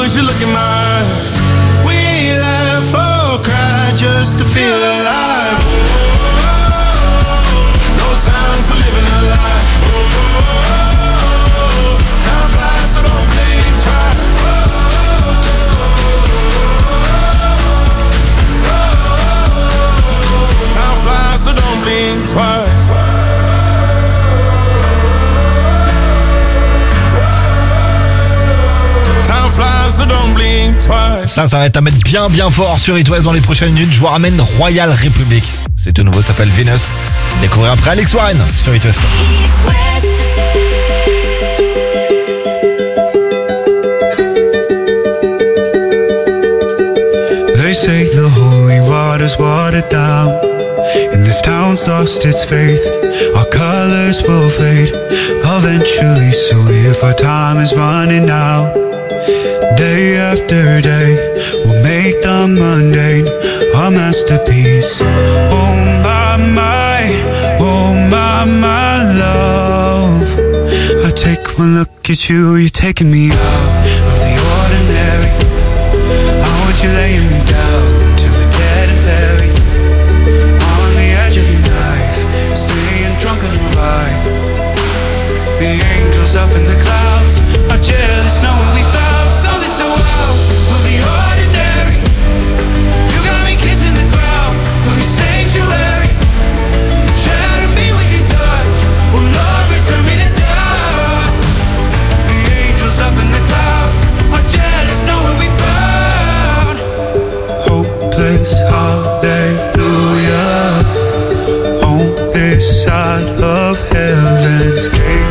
as you look in my eyes. We ain't laugh or cry just to feel alive. No time for living a lie. Time flies, so don't think twice. Time flies, so don't blink twice. Time flies, so don't blink twice. Ça va être à mettre bien fort sur It West dans les prochaines minutes. Je vous ramène Royal Republic. C'est tout nouveau, ça s'appelle Venus. Découvrez après Alex Warren sur It West. They say the holy water's watered down, and this town's lost its faith. Our colors will fade eventually, so if our time is running out, day after day, we'll make the mundane our masterpiece. Oh my love, I take one look at you, you're taking me out of the ordinary. I want you laying me down till we're dead and buried, on the edge of your knife, staying drunk on your ride. The angels up in the clouds are jealous knowing we found something so out of the ordinary. You got me kissing the ground of your sanctuary. Shatter me with your touch, oh Lord, return me to dust. The angels up in the clouds are jealous knowing we found hopeless hallelujah on this side of heaven's gate.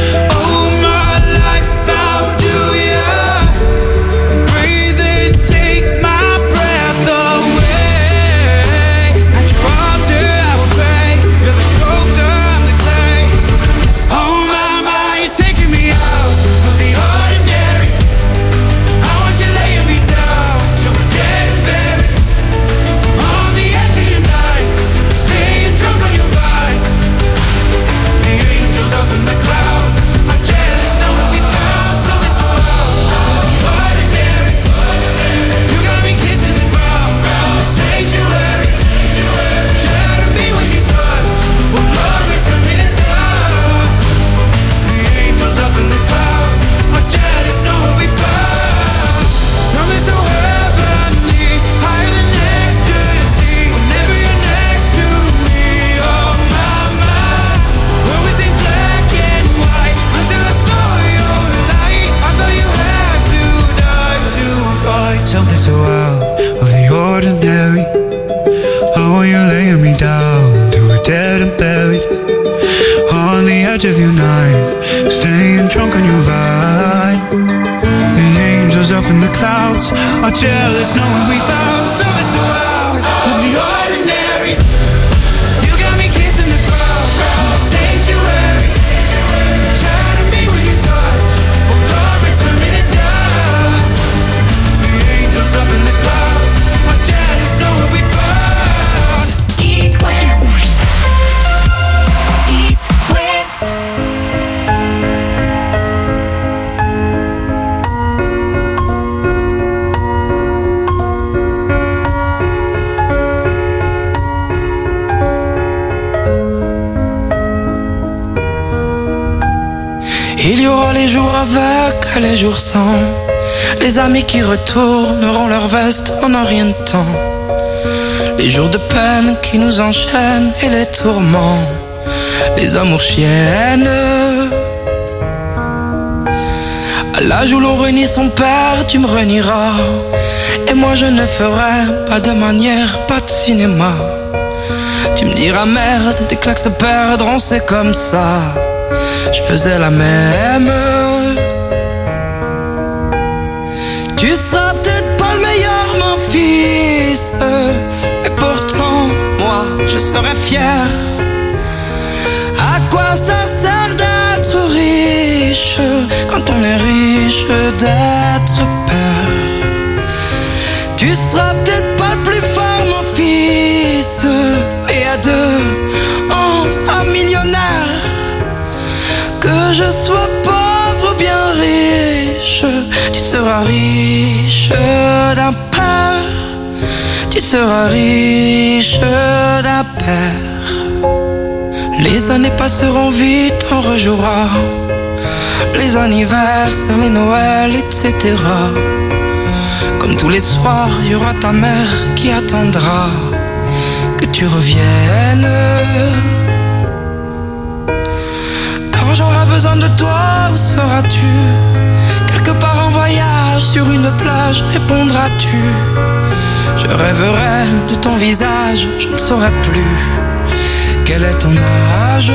Something so out of the ordinary. Oh, you're laying me down till we're dead and buried, on the edge of your night, staying drunk on your ride. The angels up in the clouds are jealous knowing we found something so out of the ordinary. You got me kissing the ground of the sanctuary. Shatter me with your touch, oh Lord, return me to dust. The angels up in the clouds are jealous knowing we found It West. It West. Il y aura les jours avec, les jours sans, les amis qui retourneront leur veste en un rien de temps, les jours de peine qui nous enchaînent et les tourments, les amours chiennes. À l'âge où l'on renie son père, tu me renieras, et moi je ne ferai pas de manière, pas de cinéma. Tu me diras merde, des claques se perdront, c'est comme ça. Je faisais la même. Tu seras peut-être pas le meilleur, mon fils, mais pourtant, moi, je serais fier. À quoi ça sert d'être riche quand on est riche d'être père? Tu seras peut-être pas le plus fort, mon fils, mais à deux, on sera millionnaire. Que je sois pauvre ou bien riche, tu seras riche. seras riche d'un père. Les années passeront vite, on rejouera les anniversaires, les Noëls, etc. Comme tous les soirs, il y aura ta mère qui attendra que tu reviennes. Quand j'aurai besoin de toi, où seras-tu? Quelque part en voyage, sur une plage, répondras-tu? Je rêverai de ton visage, je ne saurai plus quel est ton âge.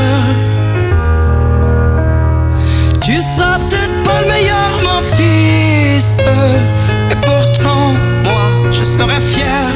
Tu seras peut-être pas le meilleur, mon fils, mais pourtant, moi, je serai fier.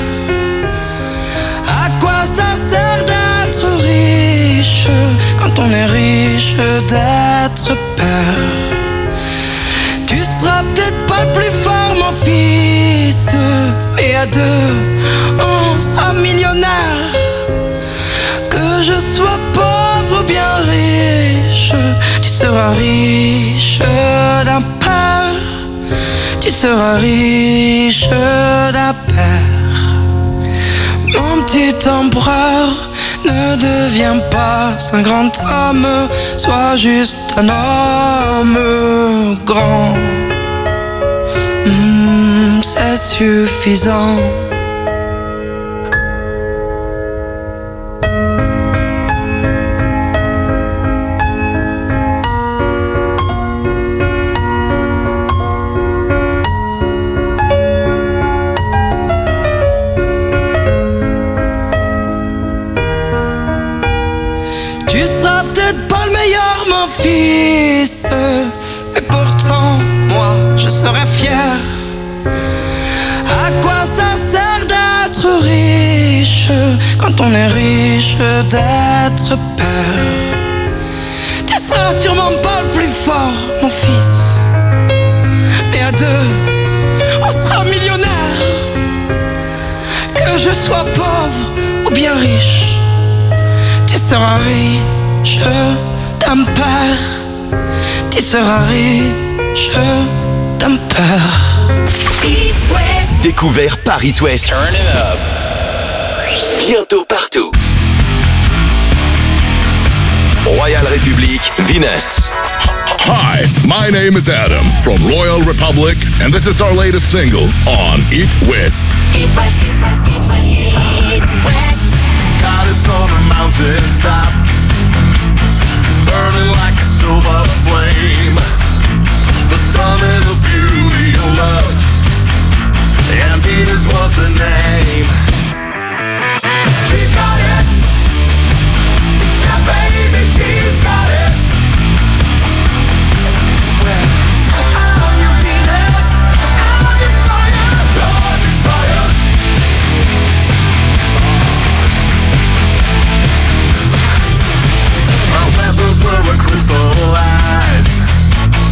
À quoi ça sert d'être riche quand on est riche d'être père? Tu seras peut-être pas le plus fort, mon fils, mais à deux, on sera millionnaire. Que je sois pauvre ou bien riche, tu seras riche d'un père. Tu seras riche d'un père. Mon petit empereur, ne deviens pas un grand homme, sois juste un homme grand. C'est suffisant. Tu seras peut-être pas le meilleur, mon fils, mais pourtant, moi, je serai fier. À quoi ça sert d'être riche quand on est riche d'être père? Tu seras sûrement pas le plus fort, mon fils, mais à deux, on sera millionnaire. Que je sois pauvre ou bien riche, tu seras riche d'un père. Tu seras riche d'un père. Découvert par It West. Turn it up. Bientôt partout. Royal République, Venus. Hi, my name is Adam from Royal Republic, and this is our latest single on It West. It West, It West, It West, It West. God is on a mountain top, burning like a silver flame. The summit of beauty and love, and Venus was her name. She's got it, yeah baby, she's got it. I'm your Venus, I'm your fire, your desire. Our weapons were crystal eyes,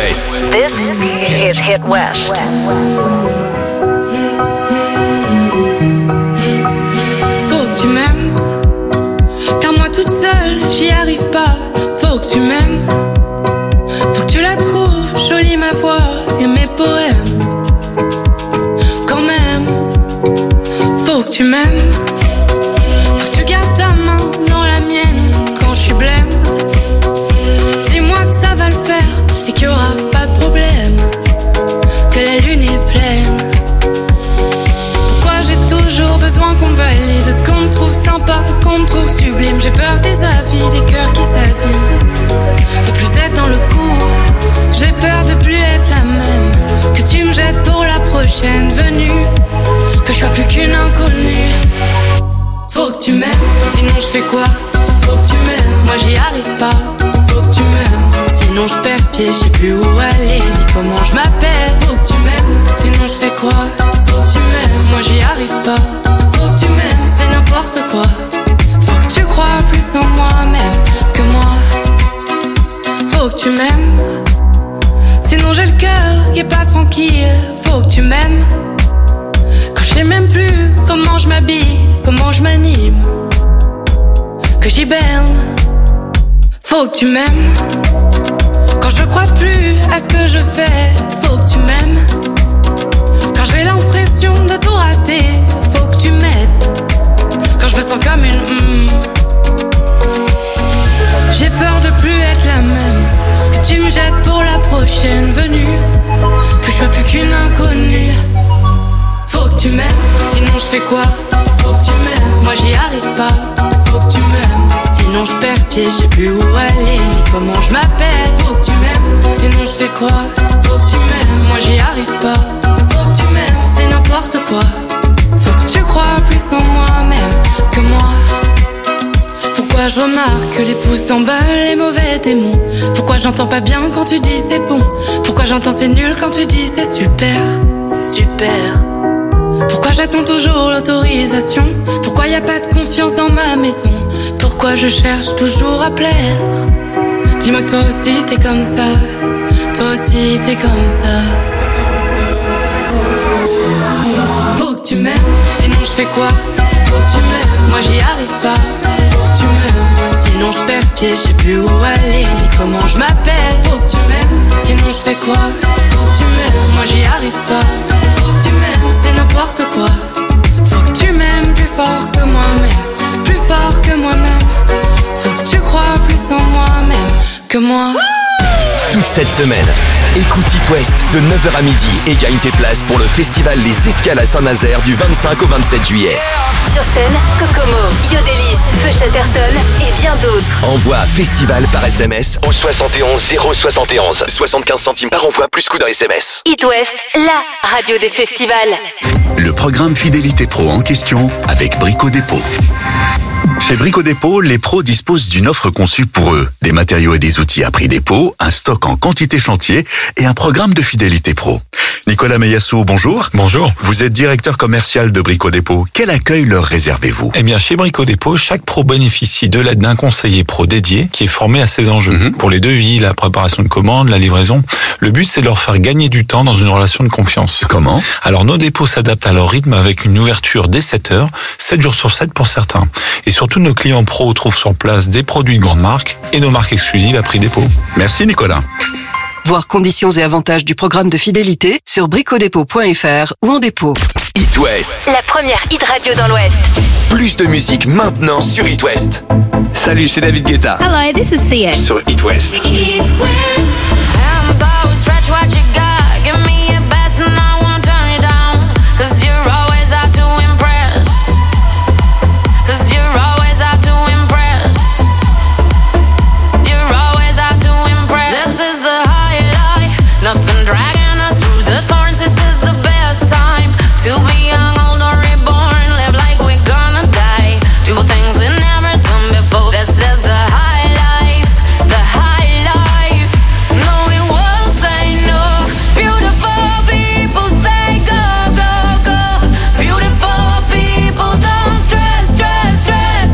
West. This is Hit West. Faut que tu m'aimes, car moi toute seule j'y arrive pas. Faut que tu m'aimes, faut que tu la trouves jolie ma voix et mes poèmes. Quand même, faut que tu m'aimes, faut que tu gardes ta main dans la mienne quand je suis blême. Dis-moi que ça va le faire et qu'il y aura pas de problème, que la lune est pleine. Pourquoi j'ai toujours besoin qu'on me valide, qu'on me trouve sympa, qu'on me trouve sublime. J'ai peur des avis, des cœurs qui s'abîment, de plus être dans le coup. J'ai peur de plus être la même, que tu me jettes pour la prochaine venue, que je sois plus qu'une inconnue. Faut que tu m'aimes, sinon je fais quoi? Faut que tu m'aimes, moi j'y arrive pas. Faut que tu m'aimes, sinon je perds pied, je sais plus où aller, ni comment je m'appelle. Faut que tu m'aimes, sinon je fais quoi? Faut que tu m'aimes, moi j'y arrive pas. Faut que tu m'aimes, c'est n'importe quoi. Faut que tu crois plus en moi-même que moi. Faut que tu m'aimes, sinon j'ai le cœur qui est pas tranquille. Faut que tu m'aimes, quand je sais même plus comment je m'habille, comment je m'anime, que j'hiberne. Faut que tu m'aimes, quand je crois plus à ce que je fais. Faut que tu m'aimes, quand j'ai l'impression de tout rater. Faut que tu m'aides, quand je me sens comme une J'ai peur de plus être la même, que tu me jettes pour la prochaine venue, que je sois plus qu'une inconnue. Faut que tu m'aimes, sinon je fais quoi? Faut que tu m'aimes, moi j'y arrive pas. Faut que tu m'aimes, sinon je perds pied, je sais plus où aller, ni comment je m'appelle. Faut que tu m'aimes, sinon je fais quoi? Faut que tu m'aimes, moi j'y arrive pas. Faut que tu m'aimes, c'est n'importe quoi. Faut que tu crois plus en moi-même que moi. Pourquoi je remarque que les pouces s'emballent, les mauvais démons? Pourquoi j'entends pas bien quand tu dis c'est bon? Pourquoi j'entends c'est nul quand tu dis c'est super? C'est super. Pourquoi j'attends toujours l'autorisation? Pourquoi y a pas de confiance dans ma maison? Pourquoi je cherche toujours à plaire? Dis-moi que toi aussi t'es comme ça. Toi aussi t'es comme ça. Faut que tu m'aimes, sinon je fais quoi? Faut que tu m'aimes, moi j'y arrive pas. Faut que tu m'aimes, sinon je perds pied, je sais plus où aller, ni comment je m'appelle. Faut que tu m'aimes, sinon je fais quoi? Faut que tu m'aimes, moi j'y arrive pas. Faut que tu m'aimes, c'est n'importe quoi. Faut que tu m'aimes plus fort que moi-même, plus fort que moi-même. Faut que tu crois plus en moi-même que moi. Toute cette semaine, écoute It West de 9h à midi et gagne tes places pour le festival Les Escales à Saint-Nazaire du 25 au 27 juillet. Sur scène, Kokomo, Yodelis, Feu Chatterton et bien d'autres. Envoie festival par SMS au 71 071. 75 centimes par envoi plus coût d'un SMS. It West, la radio des festivals. Le programme Fidélité Pro en question avec Brico Dépôt. Chez Brico Dépôt, les pros disposent d'une offre conçue pour eux. Des matériaux et des outils à prix dépôt, un stock en quantité chantier et un programme de fidélité pro. Nicolas Meyassou, bonjour. Bonjour. Vous êtes directeur commercial de Brico Dépôt. Quel accueil leur réservez-vous? Eh bien, chez Brico Dépôt, chaque pro bénéficie de l'aide d'un conseiller pro dédié qui est formé à ces enjeux. Pour les devis, la préparation de commandes, la livraison. Le but, c'est de leur faire gagner du temps dans une relation de confiance. Comment? Alors, nos dépôts s'adaptent à leur rythme avec une ouverture dès 7 heures, 7 jours sur 7 pour certains. Et surtout, nos clients pros trouvent sur place des produits de grande marque et nos marques exclusives à prix dépôt. Merci Nicolas. Voir conditions et avantages du programme de fidélité sur bricodépôt.fr ou en dépôt. It West, La première hit radio dans l'Ouest. plus de musique maintenant sur It West. Salut, c'est David Guetta. Hello, this is Sia. Sur It West. Hands always stretch what you got. Give me your best and I won't turn you down. 'Cause you're always out to impress. 'Cause you're always out to impress. You're always out to impress. This is the high life. Nothing dragging us through the thorns. This is the best time to be young, old or reborn. Live like we're gonna die. Do things we've never done before. This is the high life. The high life. No, we won't say no. Beautiful people say go, go, go. Beautiful people don't stress, stress, stress.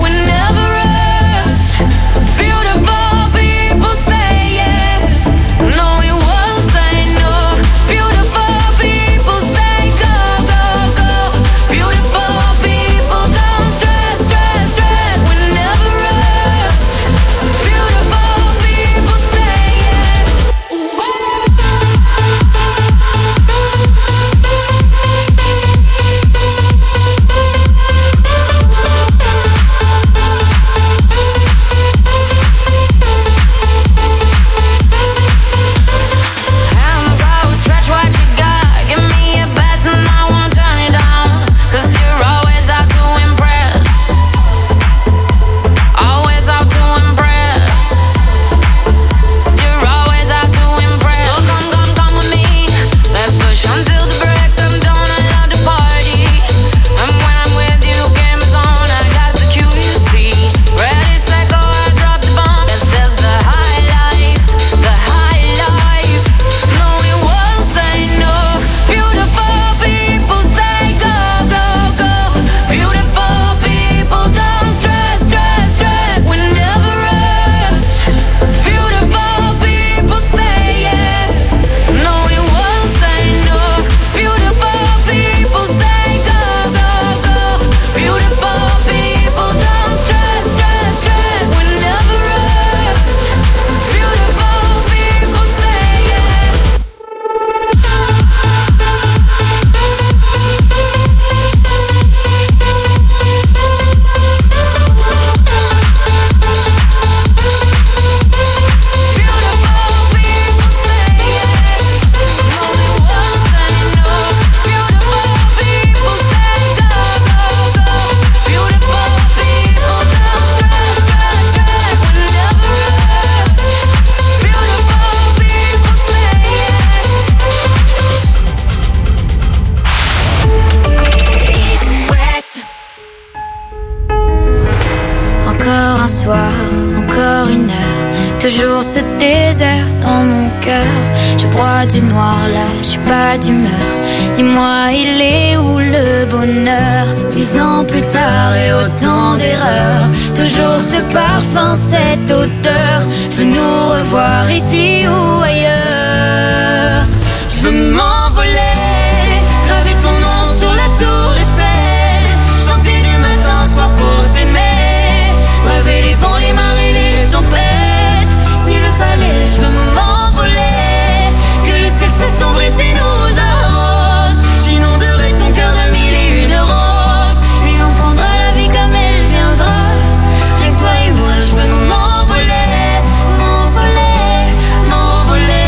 encore une heure, toujours ce désert dans mon cœur. Je broie du noir là, je suis pas d'humeur. Dis-moi, il est où le bonheur? 10 ans plus tard et autant d'erreurs, toujours ce parfum, cette odeur. Je veux nous revoir ici ou ailleurs. Je veux m'envoler, graver ton nom sur la tour Eiffel, chanter du matin au soir pour t'aimer, braver les vents, les marées, les tempêtes. S'il le fallait, je veux m'envoler, que le ciel s'assombrisse et nous arrose. J'inonderai ton cœur de 1001 roses, et on prendra la vie comme elle viendra. Rien que toi et moi, je veux m'envoler, m'envoler, m'envoler.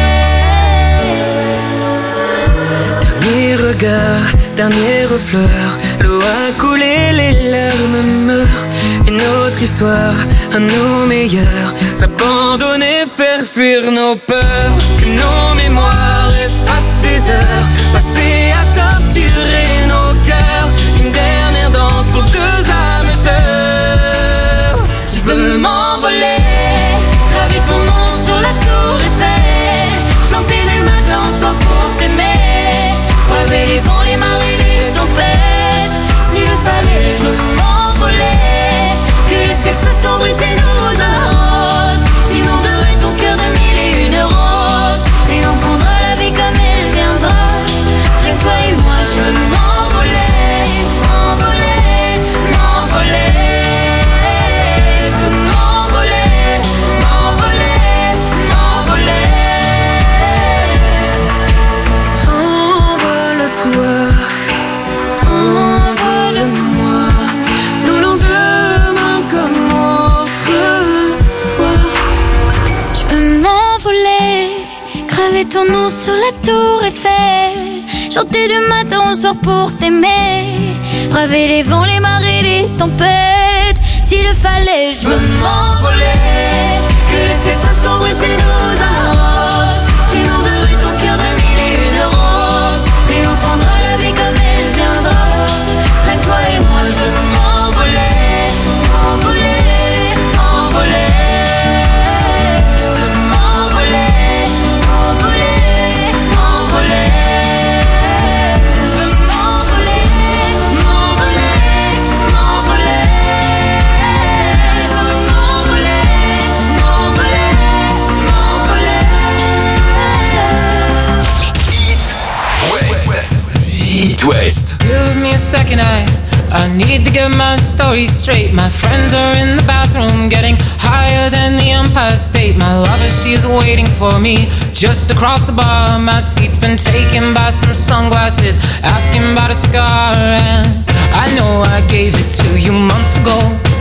Dernier regard, dernière fleur, l'eau a coulé, les larmes meurent. Une autre histoire, à nos meilleurs, s'abandonner, faire fuir nos peurs. Que nos mémoires effacent ces heures, passées à torturer nos cœurs. Une dernière danse pour deux âmes sœurs. Je veux m'envoler, graver ton nom sur la tour Eiffel, chanter du matin au soir pour t'aimer, braver les vents, les marées, les tempêtes. S'il le fallait, je veux m'envoler, que le ciel s'assombrisse et nous arrose. J'inonderai ton cœur de 1001 roses, et on prendra la vie comme elle viendra. Rien que toi et moi, je veux m'envoler, m'envoler, m'envoler. Je veux m'envoler, m'envoler, m'envoler. Envole-toi, envole-moi, nos lendemains comme autrefois. Je veux m'envoler, graver ton nom sur la tour Eiffel, chanter du matin au soir pour t'aimer, braver les vents, les marées, les tempêtes. S'il le fallait, je veux m'envoler, que le ciel s'assombrisse et nous arrose. J'inonderai ton cœur de 1001 roses, et on prendra la vie comme elle viendra. Rien que toi et moi, je veux m'envoler, m'envoler, m'envoler. Je veux m'envoler, m'envoler, m'envoler. Je veux m'envoler, m'envoler, m'envoler. Je veux m'envoler, m'envoler, m'envoler. It West. Give me a second, I need to get my story straight. My friends are in the bathroom getting higher than the Empire State. My lover, she is waiting for me just across the bar. My seat's been taken by some sunglasses, asking about a scar. And I know I gave it to you months ago.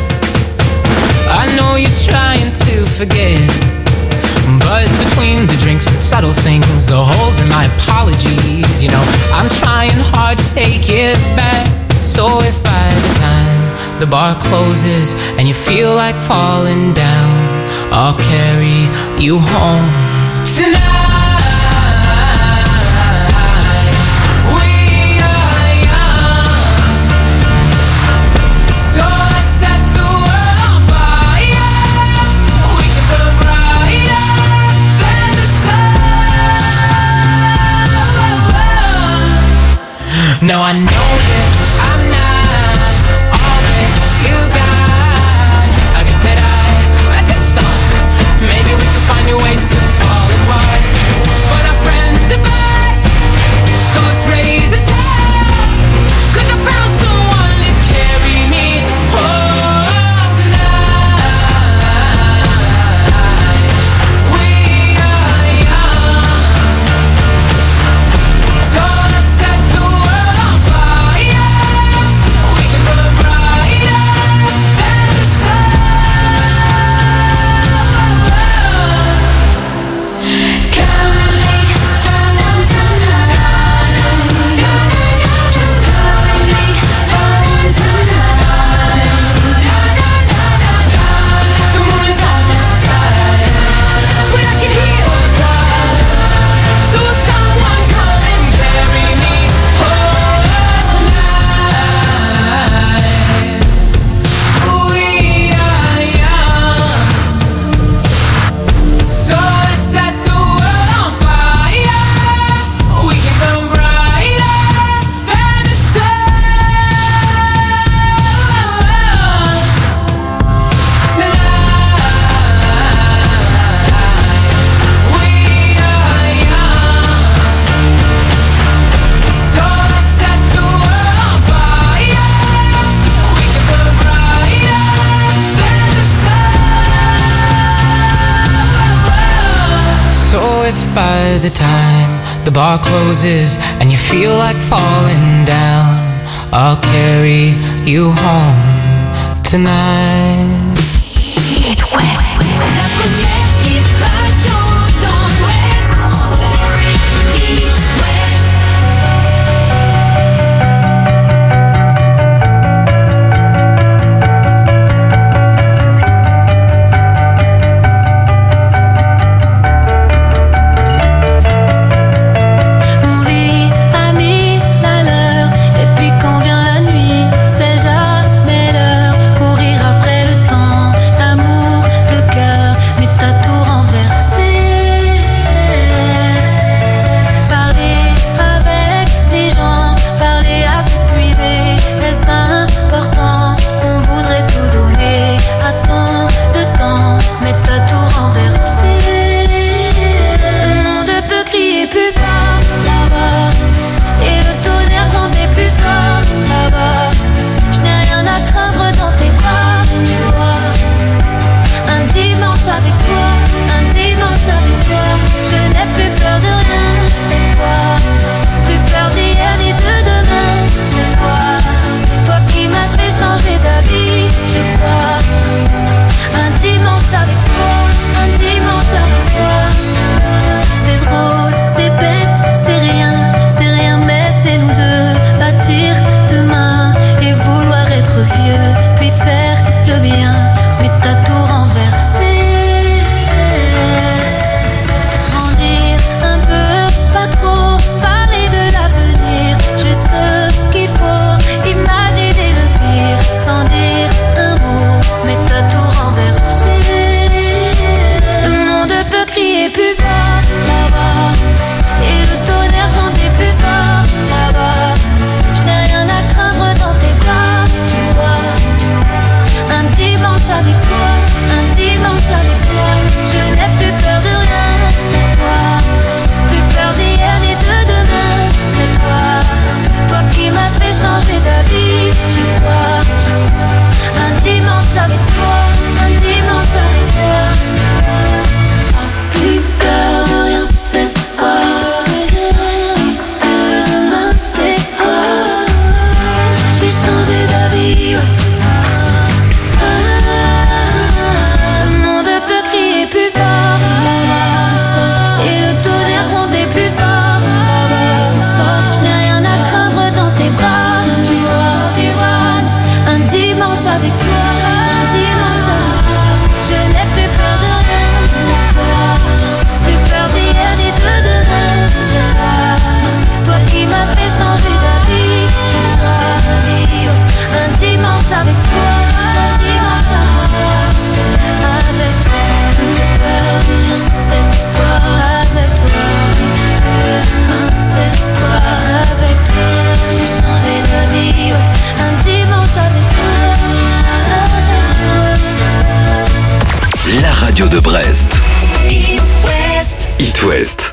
I know you're trying to forget, but between the drinks and subtle things, the holes in my apologies, you know, I'm trying hard to take it back. So if by the time the bar closes and you feel like falling down, I'll carry you home tonight. Now I know that I'm not all that you got. I guess that I just thought maybe we could find new ways to fall apart. But our friends are back, so let's raise a toast, 'cause I found someone to carry me home tonight. We are young, so let's set the world on fire. by the time the bar closes and you feel like falling down, I'll carry you home tonight. It West, la première hit radio dans l'Ouest. It West. On vit à 1000 à l'heure, et puis quand vient la nuit, c'est jamais l'heure. Courir après le temps, l'amour, le cœur, mais t'as tout renversé. Parler avec les gens, parler à s'épuiser, est-ce important? On voudrait tout donner à ton le temps, mais t'as tout renversé. Le monde peut crier plus fort là-bas, et le tonnerre gronder plus fort là-bas. Je n'ai rien à craindre dans tes bras, tu vois. Un dimanche avec toi, un dimanche avec toi. Je n'ai plus peur de rien cette fois. Plus peur d'hier ni de demain, c'est toi. Toi qui m'as fait changer d'avis, je crois. Un dimanche avec toi, un dimanche avec toi. C'est drôle, c'est bête, c'est rien, mais c'est nous deux. Bâtir demain et vouloir être vieux, puis faire le bien, mais t'as tout renversé. Grandir un peu, pas trop, parler de l'avenir, juste ce qu'il faut, imaginer le pire, sans dire un mot, mais t'as tout renversé. Le monde peut crier plus fort là-bas, et le tonnerre grandit plus fort là-bas. Je n'ai rien à craindre dans tes bras, tu vois. Un dimanche avec toi, un dimanche avec toi. Je n'ai plus peur de rien cette fois. Plus peur d'hier ni de demain, c'est toi. Toi qui m'as fait changer d'avis, je crois. Un dimanche avec toi, un dimanche avec toi. Plus peur de rien cette fois. De demain, c'est toi. J'ai changé d'avis, ouais. Le monde peut crier plus fort là-bas, et le tonnerre gronder plus fort là-bas. Je n'ai rien à craindre dans tes bras, tu vois. Un dimanche avec toi, un dimanche avec toi. Je n'ai plus peur de rien cette fois. Plus peur d'hier ni de demain, c'est toi. Toi qui m'as fait changer d'avis, j'ai changé d'avis, ouais. Un dimanche avec toi, un dimanche avec toi. Avec toi, plus peur de rien cette fois. Avec toi, c'est toi. Avec toi, j'ai changé d'avis, ouais. Un dimanche avec toi, avec toi. La radio de Brest. It West. It West.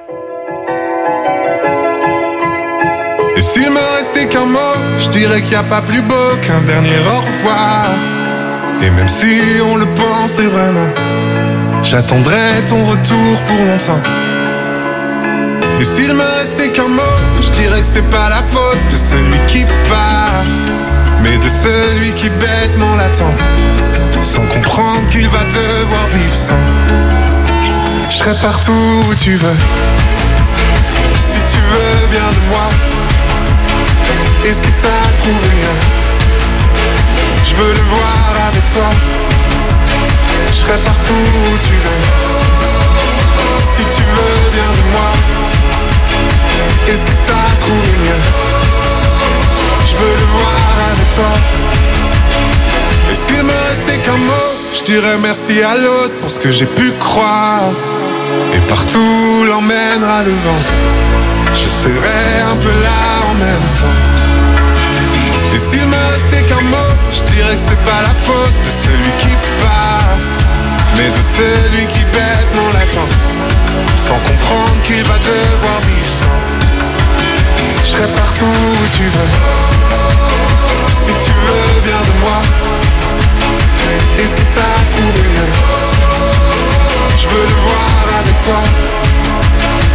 Et s'il me restait qu'un mot, je dirais qu'il n'y a pas plus beau qu'un dernier au revoir. Et même si on le pensait vraiment, j'attendrai ton retour pour longtemps. Et s'il me restait qu'un mot, je dirais que c'est pas la faute de celui qui part, mais de celui qui bêtement l'attend, sans comprendre qu'il va devoir vivre sans. Je serai partout où tu veux, si tu veux bien de moi. Et si t'as trouvé mieux, je veux le voir avec toi. Je serai partout où tu veux, si tu veux bien de moi. Et si t'as trouvé mieux, je veux le voir avec toi. Et s'il me restait qu'un mot, je dirais merci à l'autre pour ce que j'ai pu croire. Et partout l'emmènera le vent, je serai un peu là en même temps. Et s'il me restait qu'un mot, je dirais que c'est pas la faute de celui qui part, mais de celui qui bêtement l'attend, sans comprendre qu'il va devoir vivre sans. Je serai partout où tu veux, si tu veux bien de moi. Et si t'as trouvé mieux, je veux le voir avec toi.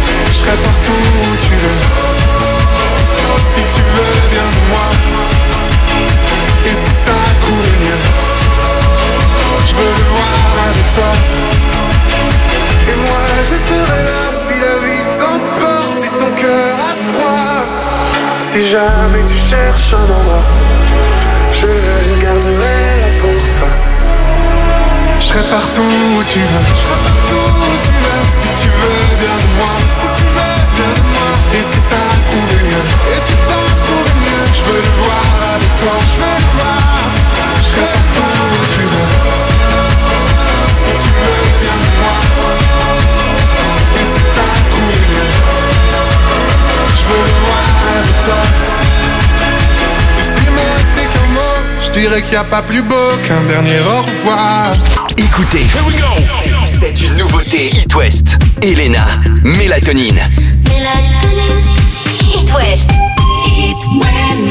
Si jamais tu cherches un endroit, je le garderai là pour toi. Je serai partout où tu veux, si tu veux bien de moi, et si t'as trouvé mieux, je veux le voir avec toi, je serai partout où tu veux, si tu veux bien de moi, et si t'as trouvé mieux, je veux le voir avec toi. Et s'il me restait qu'un mot, je dirais qu'il n'y a pas plus beau qu'un dernier au revoir. Écoutez, c'est une nouveauté It West. Elena, Mélatonine. Mélatonine. It West. It West.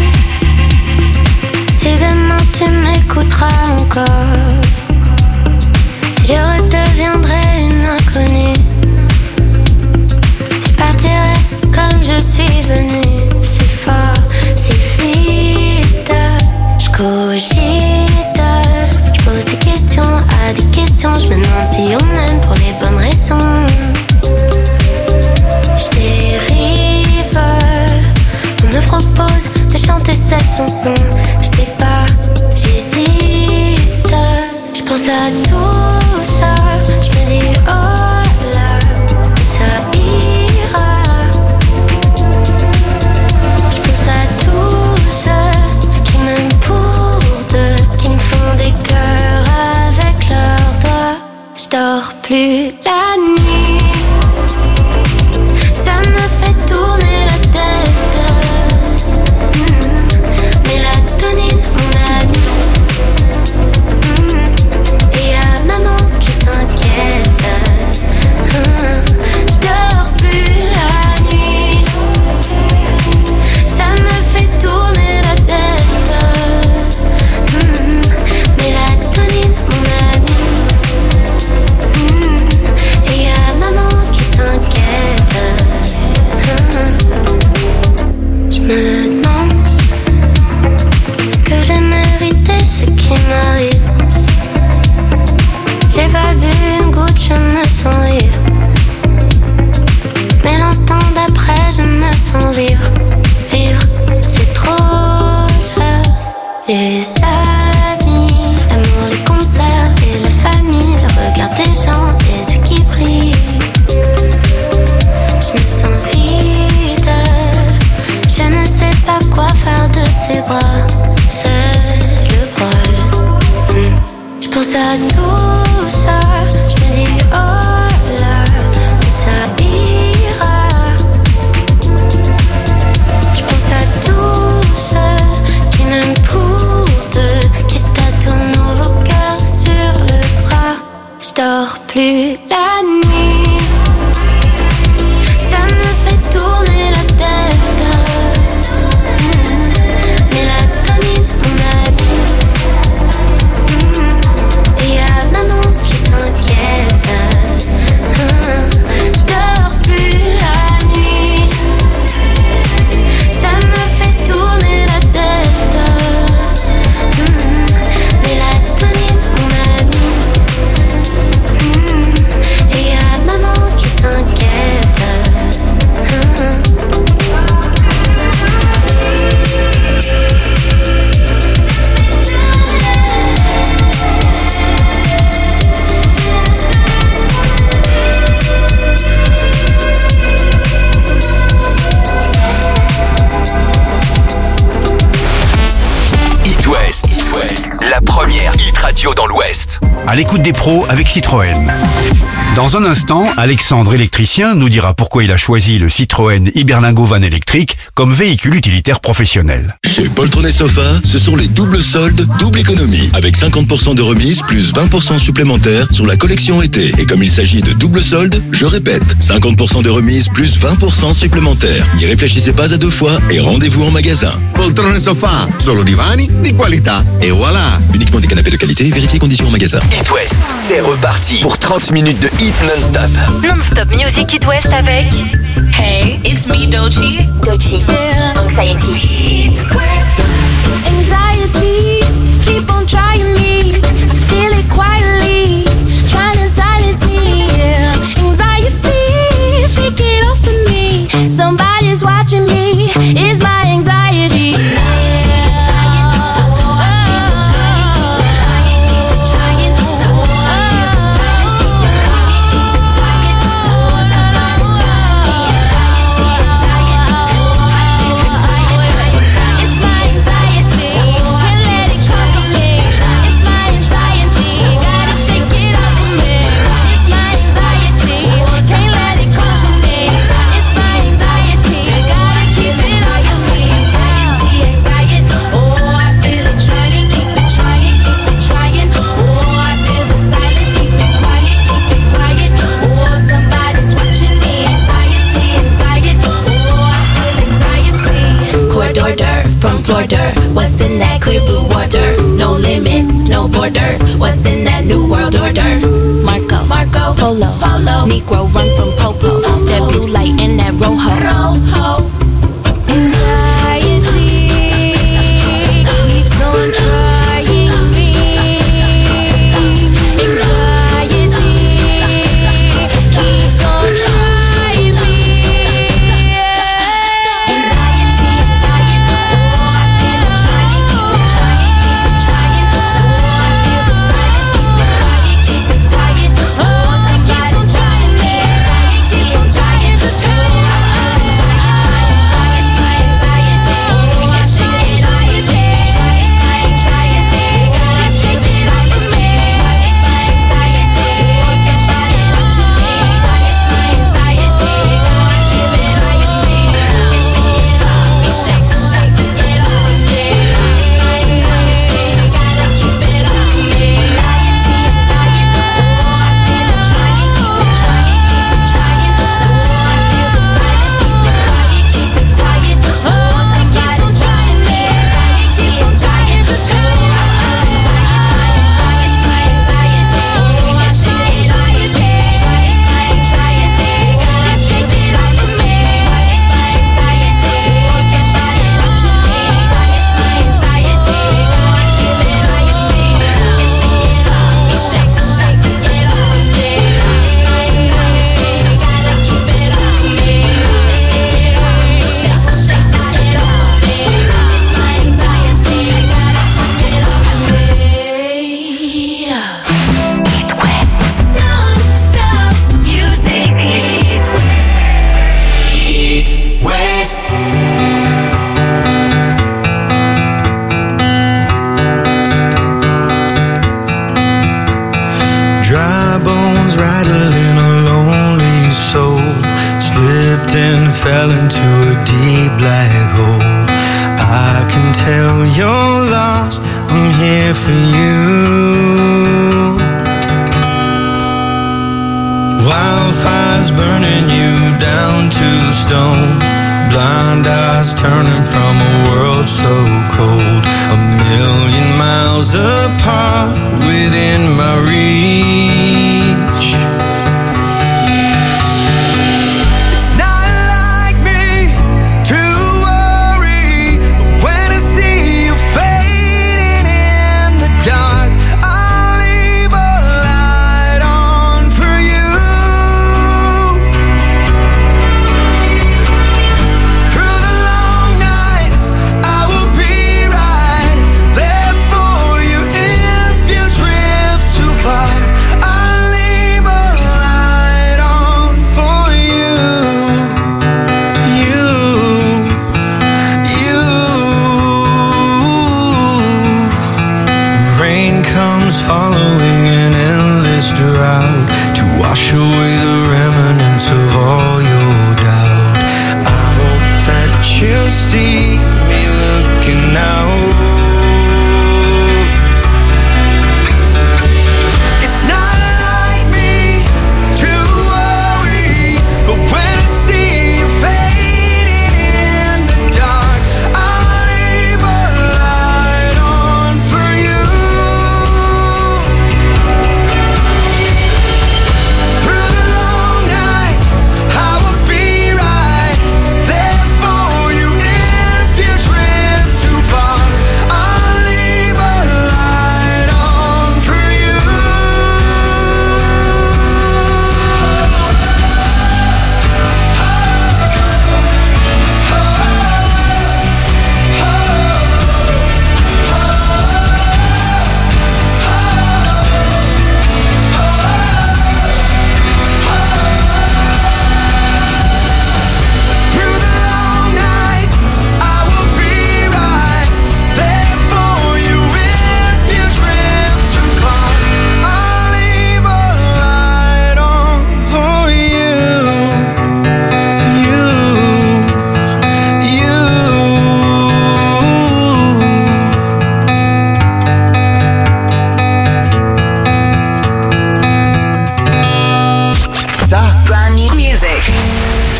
Si demain tu m'écouteras encore, si je redeviendrai une inconnue, si je partirai comme je suis venue, c'est fort, c'est vite, je cogite, je pose des questions à des questions, je me demande si on m'aime pour les bonnes raisons. Je dérive, on me propose de chanter cette chanson, je sais pas, j'hésite, je pense à tout ça, je me dis oh là, ça ira. Je pense à tous ceux qui m'aiment pour deux, qui me font des cœurs avec leurs doigts. Je dors plus la nuit, ça me fait tourner la tête. Mélatonine, mon ami. Et y'a maman qui s'inquiète. Je dors plus la nuit, ça me fait tourner la tête. Mélatonine, mon ami. Et y'a maman qui s'inquiète. Je me demande, est-ce que j'ai mérité ce qui m'arrive? J'ai pas bu une goutte, je me sens ivre. Mais l'instant d'après, je me sens vivre. Vivre, c'est trop là. Les amis, l'amour, les concerts et la famille, le regard des gens, les yeux qui brillent. Je me sens vide, je ne sais pas quoi faire de ces bras. C'est le bol. Je pense à tout ça, je me dis oh là, ça ira. Je pense à tous ceux qui m'aiment pour deux, qui se tatouent nos cœurs sur le bras. Je dors plus la nuit, ça me fait tourner la tête. Mélatonine, mon ami. Et y'a maman qui s'inquiète. Je dors plus la nuit, ça me fait tourner la tête. Mélatonine, mon ami. Et y'a maman qui s'inquiète. It West, la première hit radio dans l'Ouest. À l'écoute des pros avec Citroën. Dans un instant, Alexandre, électricien, nous dira pourquoi il a choisi le Citroën Iberlingo Van électrique comme véhicule utilitaire professionnel. Chez Poltron et Sofa, ce sont les doubles soldes, double économie. Avec 50% de remise plus 20% supplémentaires sur la collection été. Et comme il s'agit de double solde, je répète, 50% de remise plus 20% supplémentaires. N'y réfléchissez pas à deux fois et rendez-vous en magasin. Poltron et Sofa, solo divani di qualità. Et voilà. Uniquement des canapés de qualité, vérifiez conditions en magasin. It West, c'est reparti pour 30 minutes de hit non-stop. Non-stop Music It West avec Hey, it's me, Doechii. Doechii. Anxiety. It West. Anxiety, keep on trying me. I feel it quietly, trying to silence me. Anxiety, shake it off of me. Somebody's watching me. Is my polo. Negro run from popo. That blue light and that rojo. Anxiety keeps on trying me. Anxiety keeps on trying me. Anxiety, oh, I feel I'm trying, keeps on trying, oh, I feel the silence, keep it quiet, keeps it tired, oh, somebody's watching me. Anxiety, I'm trying to do. Dry bones rattling a lonely soul, slipped and fell into a deep black hole. I can tell you're lost, I'm here for you. Wildfires burning you down to stone, blind eyes turning from a world so cold. 1,000,000 miles apart within my reach. It's not like me to worry, but when I see you fading in the dark, I'll leave a light on for you. Through the long nights, I will be right there for you if you drift too far.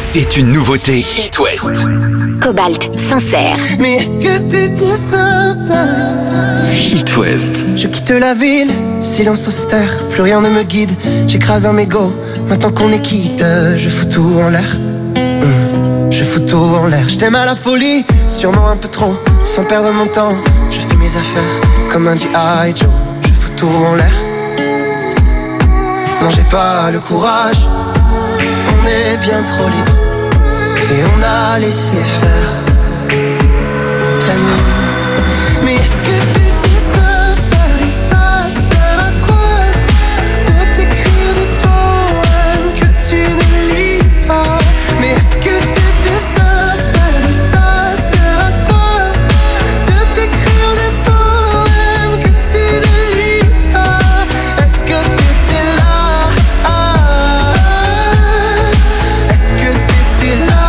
C'est une nouveauté It West. Cobalt, sincère. Mais est-ce que t'étais sincère? It West. Je quitte la ville, silence austère, plus rien ne me guide. J'écrase un mégot, maintenant qu'on est quitte, je fous tout en l'air. Je fous tout en l'air. Je t'aime à la folie, sûrement un peu trop, sans perdre mon temps. Je fais mes affaires comme un G.I. Joe. Je fous tout en l'air. Non, j'ai pas le courage. On est bien trop libre et on a laissé faire la nuit. Mais est-ce que t'étais sincère? Et ça sert à quoi de t'écrire des poèmes que tu ne lis pas? Mais est-ce que t'étais sincère? Et ça sert à quoi de t'écrire des poèmes que tu ne lis pas? Est-ce que t'étais là? Est-ce que t'étais là?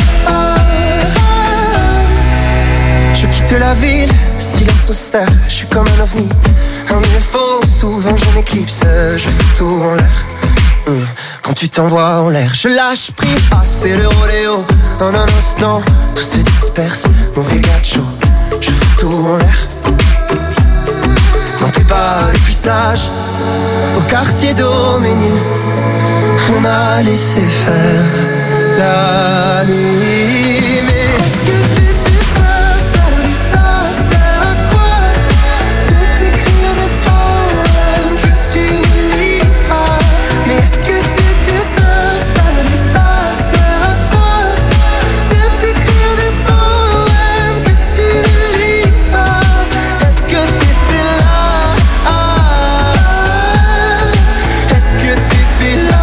Je quitte la ville, silence austère, je suis comme un ovni, un UFO, souvent je m'éclipse, je fous tout en l'air. Quand tu t'envoies en l'air, je lâche prise, ah c'est le rodéo. En un instant, tout se disperse, mauvais gâteau, je fous tout en l'air. Non t'es pas le plus sage, au quartier d'Auménil, on a laissé faire la nuit. Mais est-ce que t'étais sincère? Et ça sert à quoi de t'écrire des poèmes que tu ne lis pas? Mais est-ce que t'étais sincère? Et ça sert à quoi de t'écrire des poèmes que tu ne lis pas? Est-ce que t'étais là? Est-ce que t'étais là?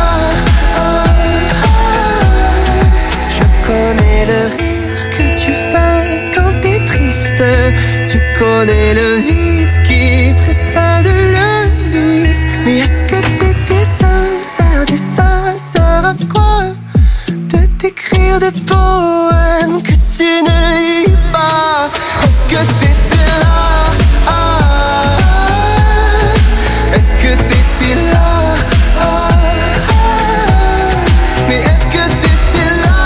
Je connais le rire que tu fais quand t'es triste. Tu connais le vide qui précède le vice. Mais est-ce que t'étais sincère? Et ça sert à quoi de t'écrire des poèmes que tu ne lis pas? Est-ce que t'étais là? Est-ce que t'étais là? Mais est-ce que t'étais là?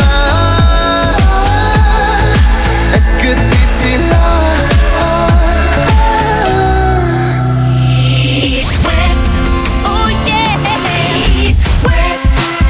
Est-ce que t'étais là? It West, oh yeah, It West.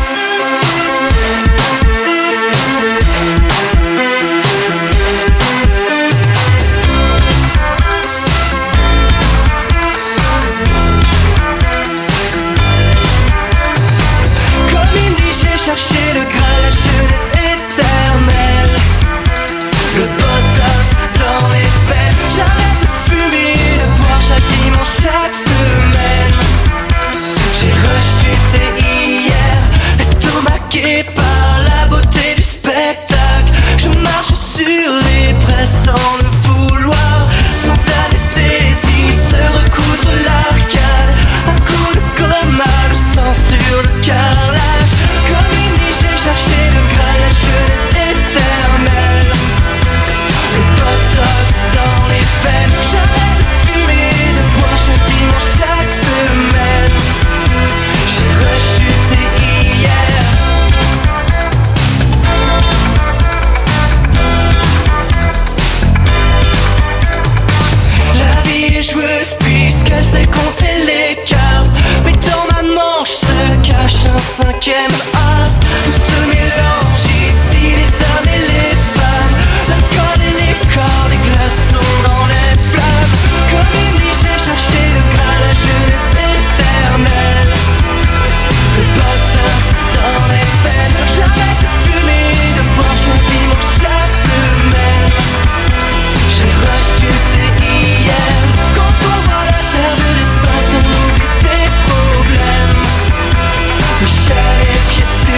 Comme il dit, j'ai cherché le Graal, la jeunesse éternelle. Le botox dans les veines. J'arrête de fumer, de boire chaque dimanche, chaque semaine. J'ai rechuté hier, estomaqué par la beauté du spectacle. Je marche sur les braises sans le vouloir, sans anesthésie, se recoudre l'arcade. Un coup de coma, le sang sur le carrelage. Comme il dit, j'ai cherché le Graal, la jeunesse éternelle. Le botox dans les veines. J'arrête de fumer, de boire chaque dimanche, chaque semaine. J'ai rechuté hier. La vie est joueuse puisqu'elle sait compter les cartes. Mais dans ma manche se cache un cinquième as. Tout se mélange ici, les hommes et les femmes, l'alcool et les corps, des glaçons dans les flammes. Comme il dit, j'ai cherché le Graal, la jeunesse éternelle. Le botox dans les veines. J'arrête de fumer, de boire chaque dimanche, chaque semaine. J'ai rechuté hier. Quand on voit la terre de l'espace, on oublie ses problèmes. Le chat les pieds sur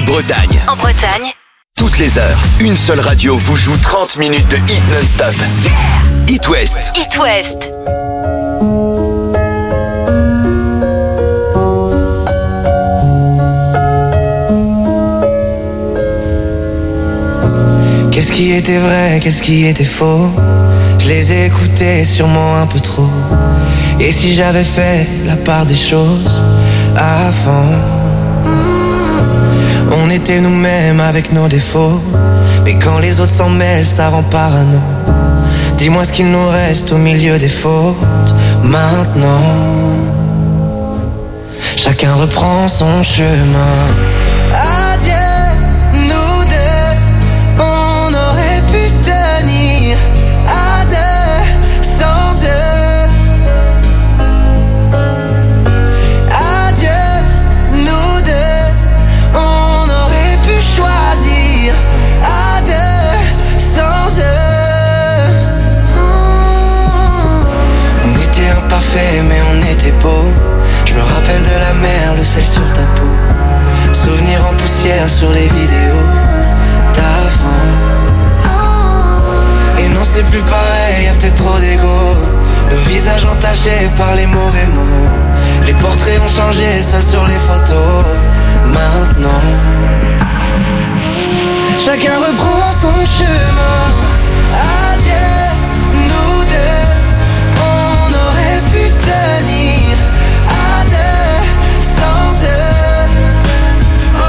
Bretagne. En Bretagne, Toutes les heures, une seule radio vous joue 30 minutes de hit non-stop. It West. It West. Qu'est-ce qui était vrai, qu'est-ce qui était faux? Je les ai écoutés sûrement un peu trop. Et si j'avais fait la part des choses avant? On était nous-mêmes avec nos défauts, mais quand les autres s'en mêlent, ça rend parano. Dis-moi ce qu'il nous reste au milieu des fautes maintenant. Chacun reprend son chemin. Adieu, nous deux, on aurait pu tenir à deux sans eux. Adieu, nous deux, on aurait pu choisir à deux sans eux. On était imparfaits mais on était beaux. Je me rappelle de la mer, le sel sur ta peau. Souvenirs en poussière sur les vidéos d'avant. Et non c'est plus pareil, y'a peut-être trop d'ego. Nos visages entachés par les mauvais mots. Les portraits ont changé, seuls sur les photos. Maintenant chacun reprend son chemin. Adieu, nous deux, on aurait pu tenir à deux sans eux. Oh,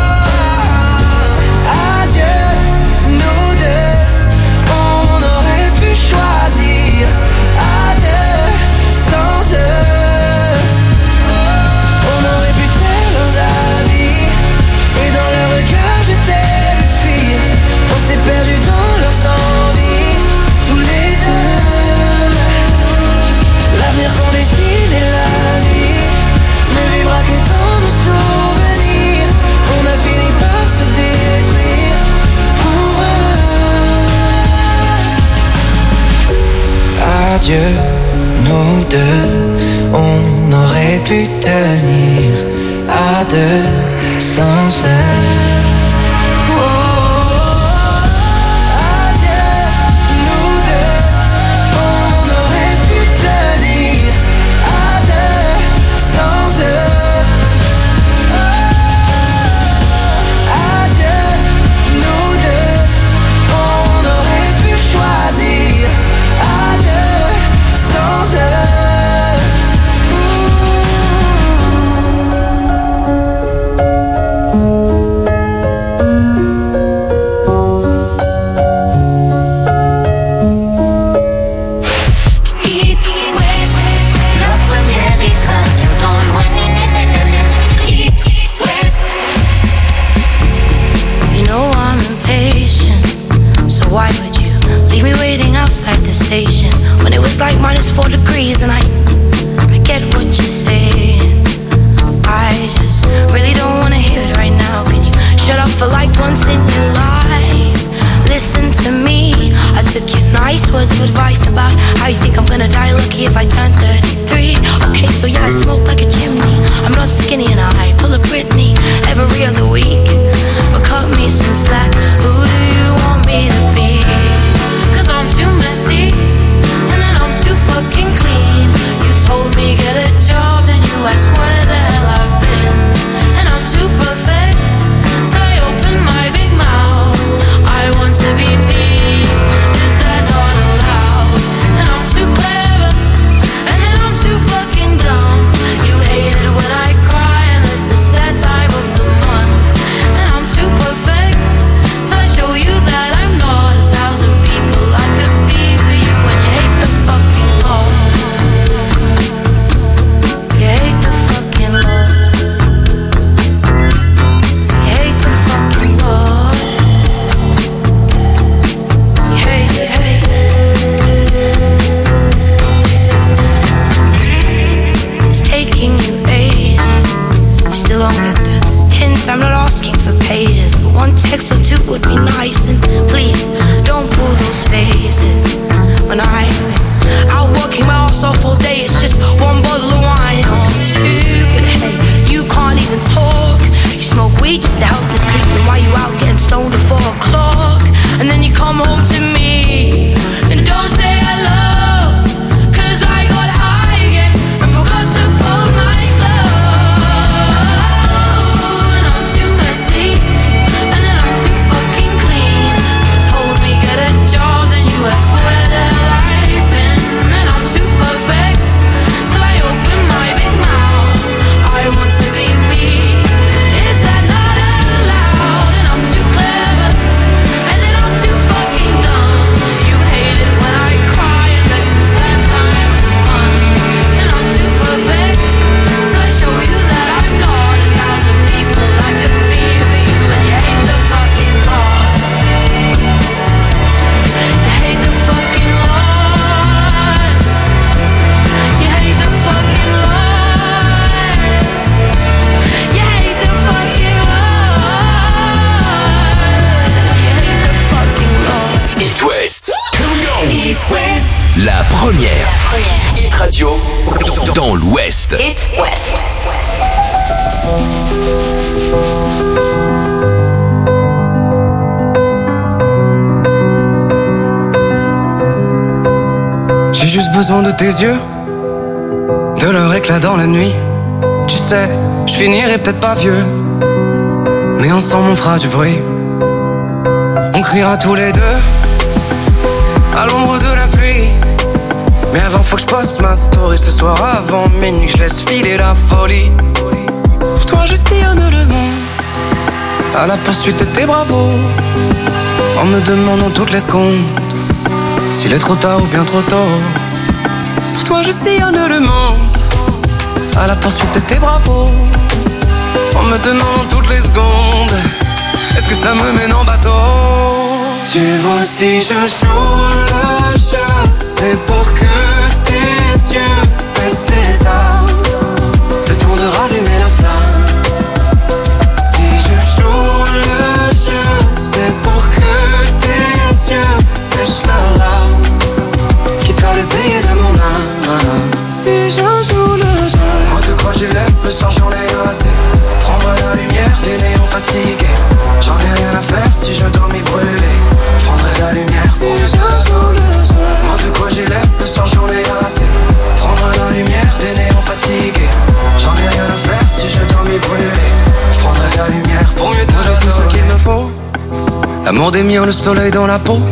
adieu, nous deux, on aurait pu choisir à deux sans eux. On aurait pu taire leurs avis, et dans leur regard j'étais le fuir. On s'est perdu dans leurs envies, tous les deux. L'avenir qu'on dessine et la nuit ne vivra que dans nos souvenirs. On a fini par se détruire pour eux. Adieu, nous deux, on aurait pu tenir à deux sans eux. When it was like -4 degrees and I get what you're saying. I just really don't wanna hear it right now. Can you shut up for like once in your life? Listen to me, I took your nice words of advice about how you think I'm gonna die lucky if I turn 33. Okay, so yeah, I smoke like a chimney. I'm not skinny and I pull a Britney every other week. But cut me some slack, who do you want me to be? 'Cause I'm too messy, and then I'm too fucking clean. You told me get a job, then you asked where the hell I've been. And I'm too perfect, till I open my big mouth. I want to be me, is that not allowed? And I'm too clever, and then I'm too fucking dumb. première. Hit Radio dans l'Ouest. Hit West. J'ai juste besoin de tes yeux, de leur éclat dans la nuit. Tu sais, je finirai peut-être pas vieux, mais ensemble on fera du bruit. On criera tous les deux à l'ombre de la pluie. Mais avant faut que je poste ma story ce soir avant minuit, que je laisse filer la folie. Pour toi je sillonne le monde à la poursuite de tes bravos, en me demandant toutes les secondes s'il est trop tard ou bien trop tôt. Pour toi je sillonne le monde à la poursuite de tes bravos, en me demandant toutes les secondes est-ce que ça me mène en bateau. Tu vois si je joue le jeu, c'est pour que tes yeux baissent les armes, le temps de rallumer la flamme. Si je joue le jeu, c'est pour que tes yeux sèchent leurs larmes, quitte à le payer de mon âme. Si je joue le jeu, moi de quoi j'ai l'air, le soir j'en ai assez. Prendre la lumière des néons fatigués, j'en ai rien à faire si je dois m'y brûler. Je prendrai la lumière si je joue le jeu. Moi de quoi j'ai l'air, le soir j'en ai assez. Prendre la lumière des néons fatigués, j'en ai rien à faire si je dois m'y brûler. Je prendrai la lumière pour mieux te j'ai tout ce qu'il me faut. L'amour des miens, le soleil dans la peau.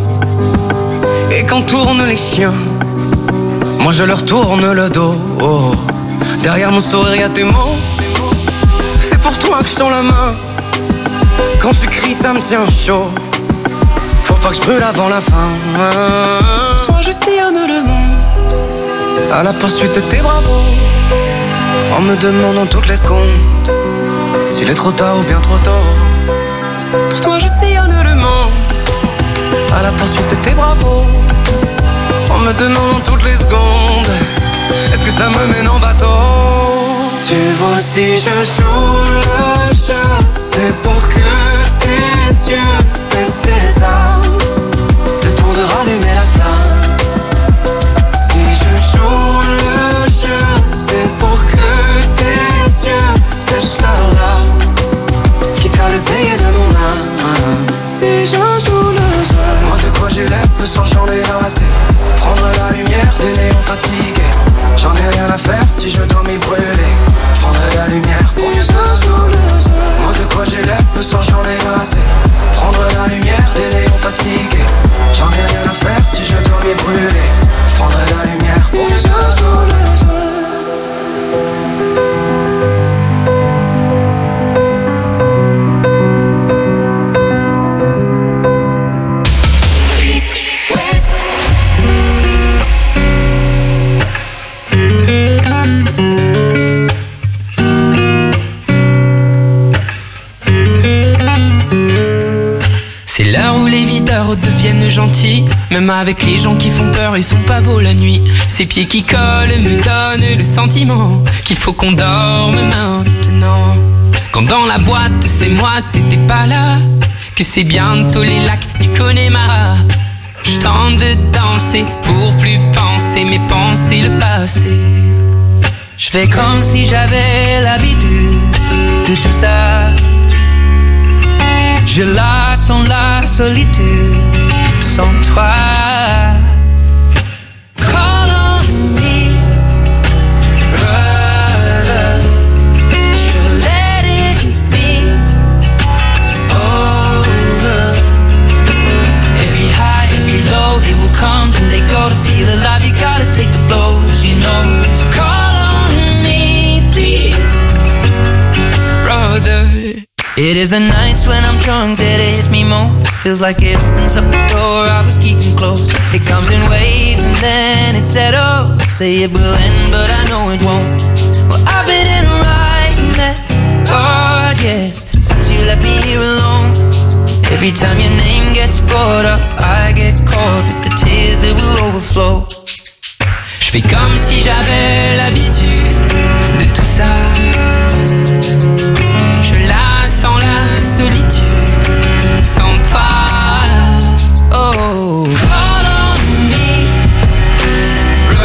Et quand tournent les chiens, moi je leur tourne le dos. Oh. Derrière mon sourire y'a tes mots, c'est pour toi que je tends la main. Quand tu cries ça me tient chaud, faut pas que je brûle avant la fin. Pour toi je sillonne le monde à la poursuite de tes bravos, en me demandant toutes les secondes s'il est trop tard ou bien trop tôt. Pour toi je sillonne le monde à la poursuite de tes bravos, en me demandant toutes les secondes est-ce que ça me mène en bateau. Tu vois si je joue le jeu, c'est pour que tes yeux baissent les armes, le temps de rallumer la flamme. Si je joue le jeu, c'est pour que tes yeux sèchent leurs larmes, quitte à le payer de mon âme. Si je joue le jeu, moi de quoi j'ai l'air, le soir j'en ai assez. Prendre la lumière des néons fatigués, j'en ai rien à faire si je dois m'y brûler. Je prendrai la lumière si je joue le jeu. Moi de quoi j'ai l'air, le soir j'en ai assez. Prendre la lumière des néons fatigués, j'en ai rien à faire si je dois m'y brûler. Je prendrai la lumière si je joue le jeu. C'est l'heure où les videurs deviennent gentils. Même avec les gens qui font peur, ils sont pas beaux la nuit. Ces pieds qui collent me donnent le sentiment qu'il faut qu'on dorme maintenant. Quand dans la boîte c'est moi, t'étais pas là, que c'est bientôt les lacs du Connemara. Je tente de danser pour plus penser, mais penser le passé. Je fais comme si j'avais l'habitude de tout ça. Je la sens la solitude sans toi. Call on me, brother. Je let it be over. Every high, every low, they will come and they go. To feel alive, you gotta take the blows, you know. Call on me, please, brother. It is the nights when I'm drunk that it hits me more. Feels like it opens up the door I was keeping closed. It comes in waves and then it settles. Say it will end but I know it won't. Well, I've been in a right mess, God yes, since you left me here alone. Every time your name gets brought up, I get caught with the tears that will overflow. Je fais comme si j'avais l'habitude de tout ça. Je la sens la solitude sans toi. Oh, call on me,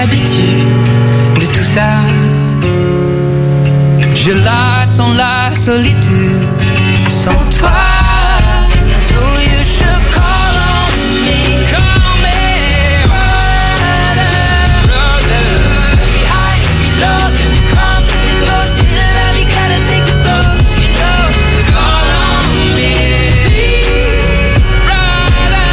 l'habitude de tout ça. Je la sens la solitude sans toi. So you should call on me, call me. Brother, behind every love that we come to the ghost of the love, you gotta take the blows, you know. So call on me, brother.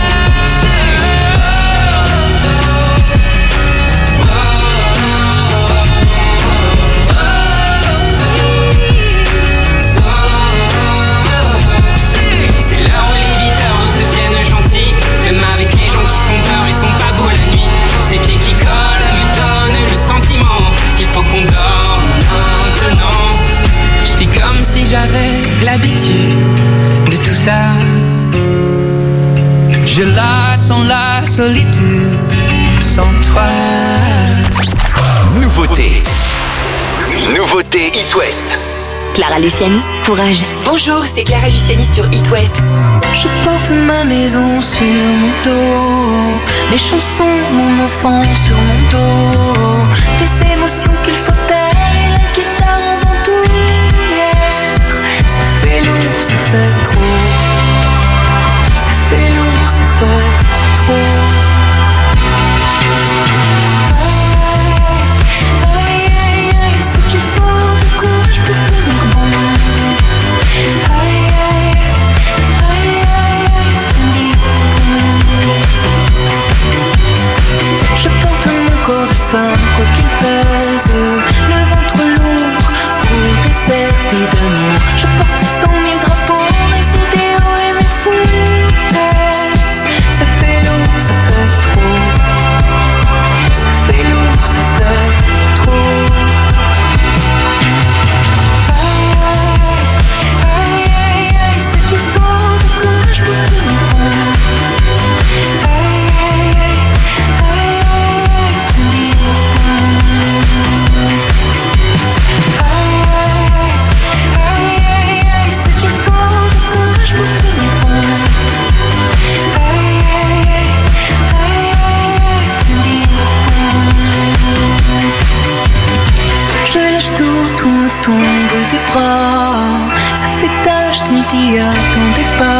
C'est là où les videurs deviennent gentils. Même avec les gens qui font peur, ils sont pas beaux la nuit. Ces pieds qui collent nous donnent le sentiment qu'il faut qu'on dorme maintenant. Je fais comme si j'avais l'habitude de tout ça. Je la sens la solitude sans toi. Nouveauté. Nouveauté It West. Clara Luciani, courage. Bonjour, c'est Clara Luciani sur It West. Je porte ma maison sur mon dos, mes chansons, mon enfant sur mon dos, des émotions qu'il faut taire et la guitare en bandoulière. Ça fait lourd, ça fait trop. Ça fait lourd, ça fait trop. Aïe, aïe, aïe, ce qu'il faut de courage pour tenir bon. Aïe, aïe, aïe, aïe, tenir bon. Je porte mon corps de femme, quoi qu'il pèse, le ventre lourd pour déserter d'amour. Je porte 100 000 drapeaux, mes idéaux et mes foutaises. Ça fait lourd, ça fait trop. Ça fait lourd, ça fait trop. Aïe, aïe, aïe, c'est qu'il faut de courage pour tenir bon. Aïe, aïe, aïe, aïe, tenir bon. Aïe, aïe, aïe, c'est qu'il faut de courage pour tenir bon. Aïe, aïe, aïe, tenir bon. Je lâche tout me tombe des bras. Ça fait tache d'une diade dans des pas.